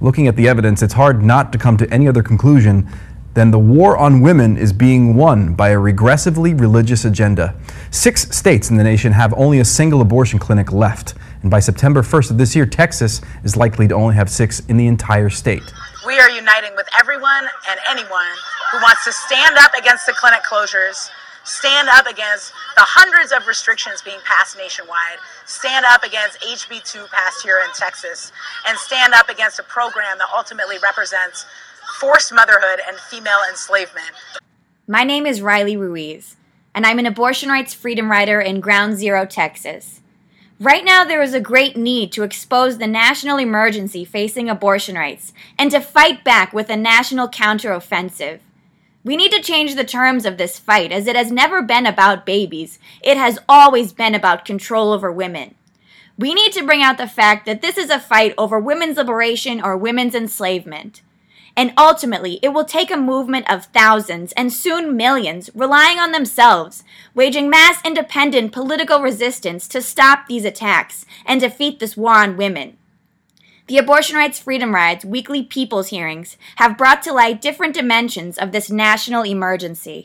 Looking at the evidence, it's hard not to come to any other conclusion than the war on women is being won by a regressively religious agenda. 6 states in the nation have only a single abortion clinic left. And by September 1st of this year, Texas is likely to only have 6 in the entire state. We are uniting with everyone and anyone who wants to stand up against the clinic closures, stand up against the hundreds of restrictions being passed nationwide, stand up against HB 2 passed here in Texas, and stand up against a program that ultimately represents forced motherhood and female enslavement. My name is Riley Ruiz, and I'm an abortion rights freedom rider in Ground Zero, Texas. Right now, there is a great need to expose the national emergency facing abortion rights and to fight back with a national counteroffensive. We need to change the terms of this fight, as it has never been about babies. It has always been about control over women. We need to bring out the fact that this is a fight over women's liberation or women's enslavement. And ultimately, it will take a movement of thousands and soon millions relying on themselves, waging mass independent political resistance to stop these attacks and defeat this war on women. The Abortion Rights Freedom Ride's weekly people's hearings have brought to light different dimensions of this national emergency.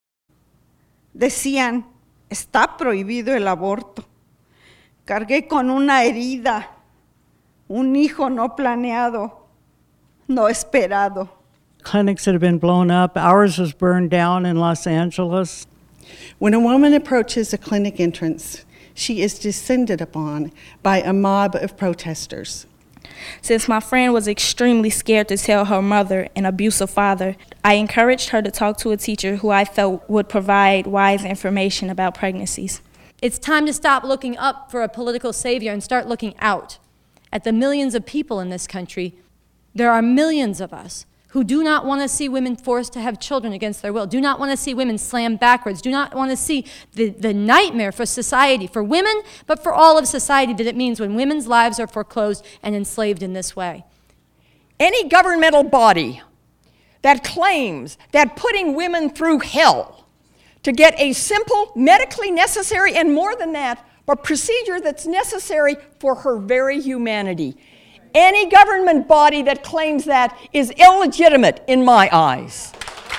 Decían, está prohibido el aborto. Cargué con una herida, un hijo no planeado. No esperado. Clinics that have been blown up. Ours was burned down in Los Angeles. When a woman approaches a clinic entrance, she is descended upon by a mob of protesters. Since my friend was extremely scared to tell her mother, an abusive father, I encouraged her to talk to a teacher who I felt would provide wise information about pregnancies. It's time to stop looking up for a political savior and start looking out at the millions of people in this country. There are millions of us who do not want to see women forced to have children against their will, do not want to see women slammed backwards, do not want to see the nightmare for society, for women, but for all of society that it means when women's lives are foreclosed and enslaved in this way. Any governmental body that claims that putting women through hell to get a simple, medically necessary, and more than that, a procedure that's necessary for her very humanity. Any government body that claims that is illegitimate in my eyes.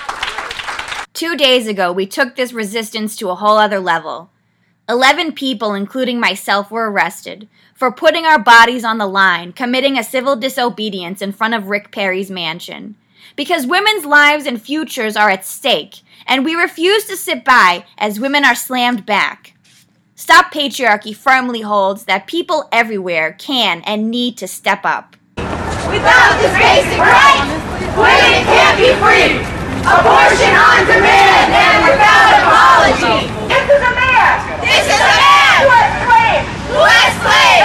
2 days ago, we took this resistance to a whole other level. 11 people, including myself, were arrested for putting our bodies on the line, committing a civil disobedience in front of Rick Perry's mansion. Because women's lives and futures are at stake, and we refuse to sit by as women are slammed back. Stop Patriarchy firmly holds that people everywhere can and need to step up. Without this basic right, women can't be free. Abortion on demand and without apology. This is a man. This is a man. Who has claimed. Who has claimed.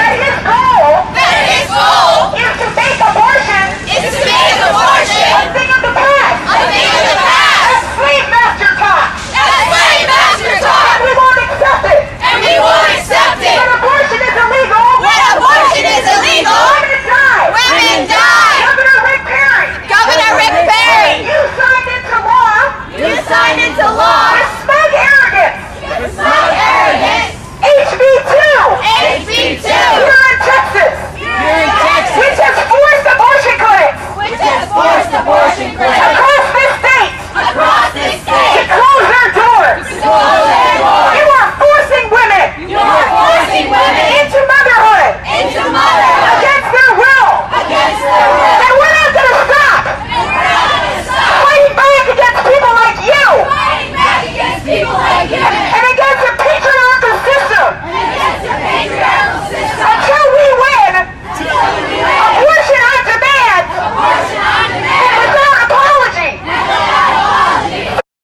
That his goal. Is to make abortion. Is to make abortion. A thing of the past. A thing of the past. As slave master talk. As slave master talk. And we won't accept it. And we won't accept it. When abortion is illegal. When abortion is illegal. Women die. Women die. Governor Rick Perry. Governor Rick Perry. You signed into law. You signed into law. With smug arrogance. With smug arrogance. HB 2. HB 2. Here in Texas. Here in Texas. Which has forced abortion clinics. Which has forced abortion clinics. Across this state. Across this state. To close their doors. To close their doors. You are forcing women. You are forcing women. Into motherhood. Into motherhood. Against their will. Against their will. And we're not going to stop. And we're not going to stop. Fighting back against people like you. Fighting back against people like you. And against the patriarchal system. And against the patriarchal system. Until we win. Until we win. Abortion on demand. Abortion on demand. And without apology. And without apology.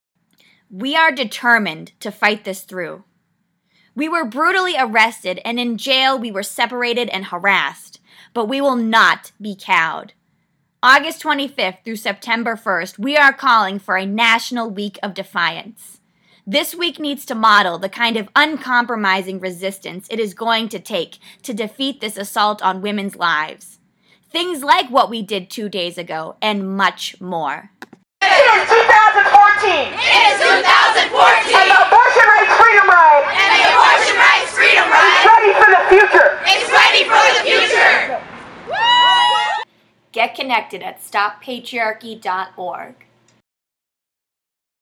We are determined to fight this through. We were brutally arrested, and in jail we were separated and harassed, but we will not be cowed. August 25th through September 1st, we are calling for a national week of defiance. This week needs to model the kind of uncompromising resistance it is going to take to defeat this assault on women's lives. Things like what we did 2 days ago, and much more. It is 2014. It is 2014. And the Abortion Rights Freedom Ride. And the Abortion Rights Freedom Ride. Is ready for the future. It's ready for the future. Get connected at stoppatriarchy.org.